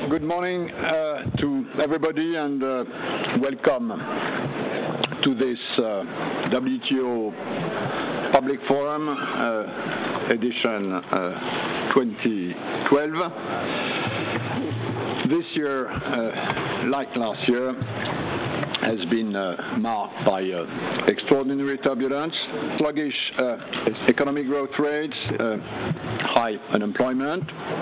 Good morning to everybody and welcome to this WTO Public Forum edition 2012. This year, like last year, has been marked by extraordinary turbulence, sluggish economic growth rates, high unemployment,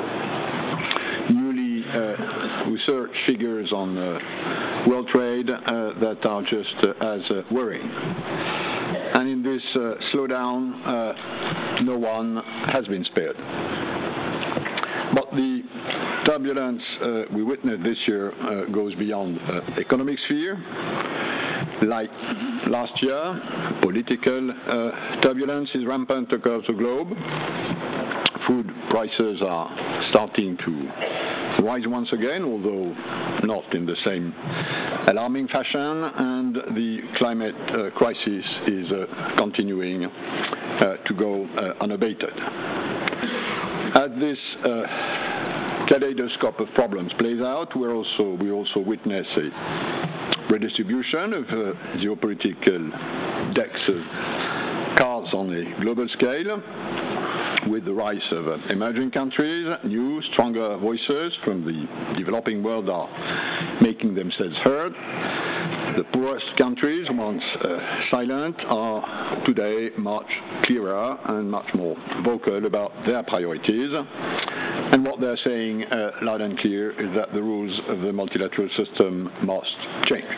newly research figures on world trade that are just as worrying. And in this slowdown, no one has been spared. But the turbulence we witnessed this year goes beyond economic sphere. Like last year, political turbulence is rampant across the globe. Food prices are starting to rise once again, although not in the same alarming fashion, and the climate crisis is continuing to go unabated. As this kaleidoscope of problems plays out, we also witness a redistribution of geopolitical decks of cards on a global scale, with the rise of emerging countries. New, stronger voices from the developing world are making themselves heard. The poorest countries, once silent, are today much clearer and much more vocal about their priorities. And what they're saying loud and clear is that the rules of the multilateral system must change.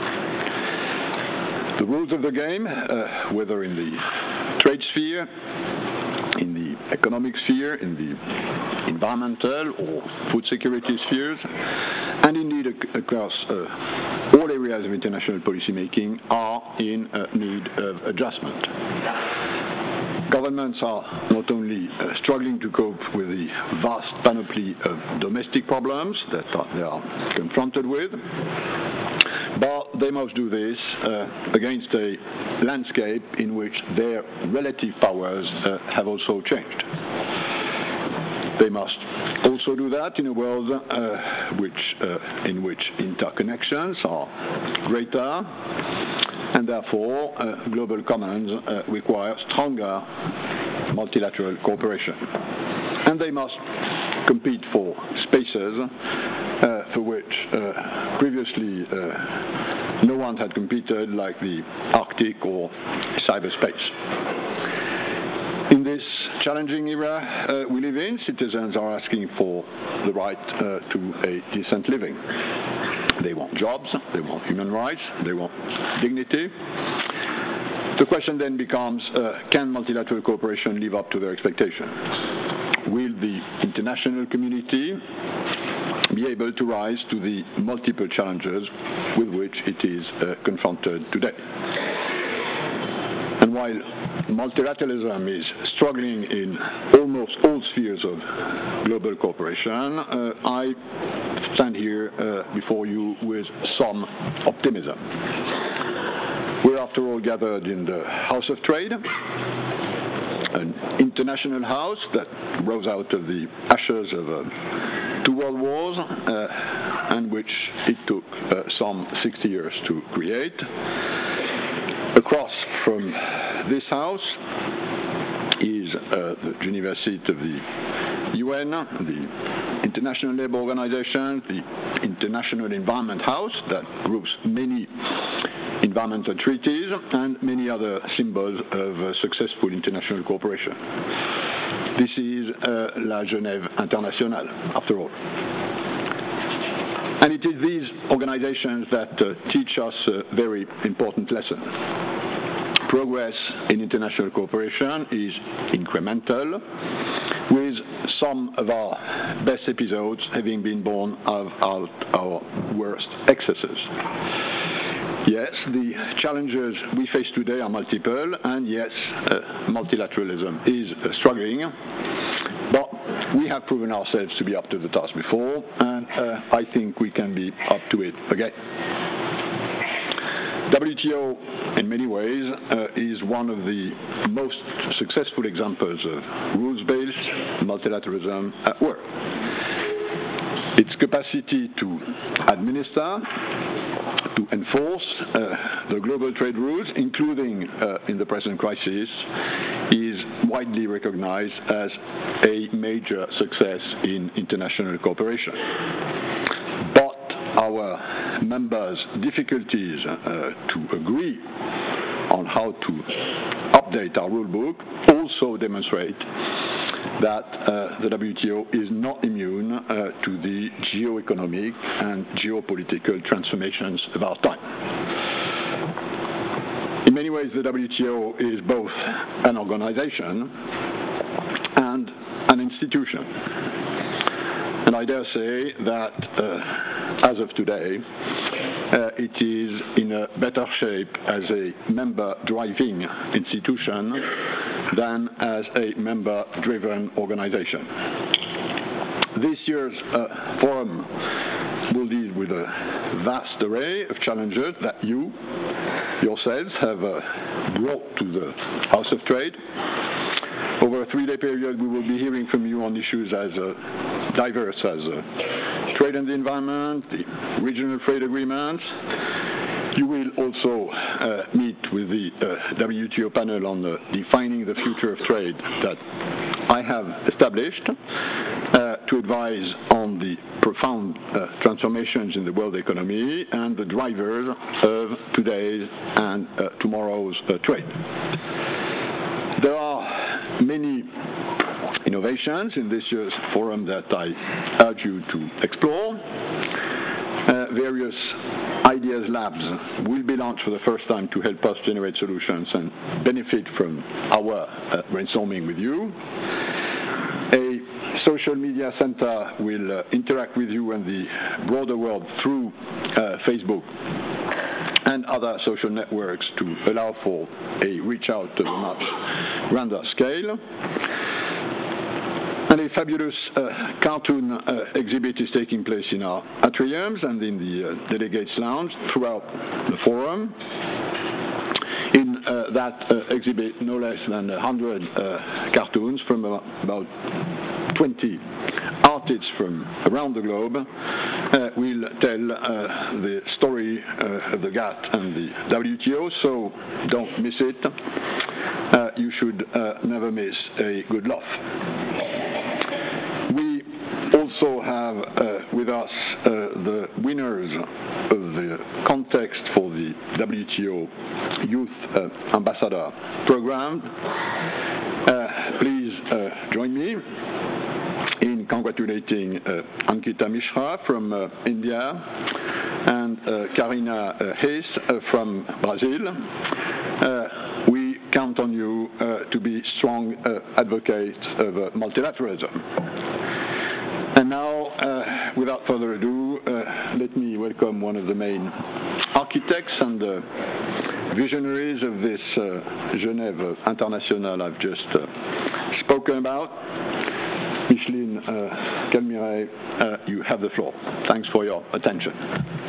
The rules of the game, whether in the trade sphere, in the economic sphere, in the environmental or food security spheres, and indeed across all areas of international policy making, are in need of adjustment. Governments are not only struggling to cope with the vast panoply of domestic problems that they are confronted with, but they must do this against a landscape in which their relative powers have also changed. They must also do that in a world in which interconnections are greater, and therefore global commons require stronger multilateral cooperation. And they must compete for spaces for which previously no one had competed, like the Arctic or cyberspace. In this challenging era we live in, citizens are asking for the right to a decent living. They want jobs, they want human rights, they want dignity. The question then becomes, can multilateral cooperation live up to their expectations? Will the international community be able to rise to the multiple challenges with which it is confronted today? And while multilateralism is struggling in almost all spheres of global cooperation, I stand here before you with some optimism. We're, after all, gathered in the House of Trade, an international house that rose out of the ashes of two world wars, and which it took some 60 years to create. Across from this house is the Geneva seat of the UN, the International Labour Organization, the International Environment House that groups many environmental treaties and many other symbols of successful international cooperation. This is La Genève Internationale, after all. And it is these organizations that teach us a very important lesson. Progress in international cooperation is incremental, with some of our best episodes having been born of our worst excesses. Yes, the challenges we face today are multiple, and yes, multilateralism is struggling, but we have proven ourselves to be up to the task before, and I think we can be up to it again. WTO, in many ways, is one of the most successful examples of rules-based multilateralism at work. its capacity to administer, to enforce the global trade rules, including in the present crisis, is widely recognized as a major success in international cooperation. But our members' difficulties to agree on how to update our rule book also demonstrate that the WTO is not immune to the geo-economic and geopolitical transformations of our time. In many ways, the WTO is both an organization and an institution. And I dare say that as of today, it is in a better shape as a member-driving institution than as a member-driven organization. This year's forum will deal with a vast array of challenges that you yourselves have brought to the House of Trade. Over a 3-day period, we will be hearing from you on issues as diverse as trade and the environment, the regional trade agreements. You will also meet with the WTO panel on defining the future of trade that I have established to advise on the profound transformations in the world economy and the drivers of today's and tomorrow's trade. There are many innovations in this year's forum that I urge you to explore. Various ideas labs will be launched for the first time to help us generate solutions and benefit from our brainstorming with you. A social media center will interact with you and the broader world through Facebook and other social networks to allow for a reach out to a much grander scale. And a fabulous cartoon exhibit is taking place in our atriums and in the delegates' lounge throughout the forum. In that exhibit, no less than 100 cartoons from about 20 artists from around the globe will tell the story of the GATT and the WTO, so don't miss it. You should never miss a good laugh. We also have with us the winners of the contest for the WTO Youth Ambassador Program. Please join me in congratulating Ankita Mishra from India and Karina Hayes from Brazil. We count on you to be strong advocates of multilateralism. And now, without further ado, let me welcome one of the main architects and visionaries of this Genève International I've just spoken about. Micheline Calmiret, you have the floor. Thanks for your attention.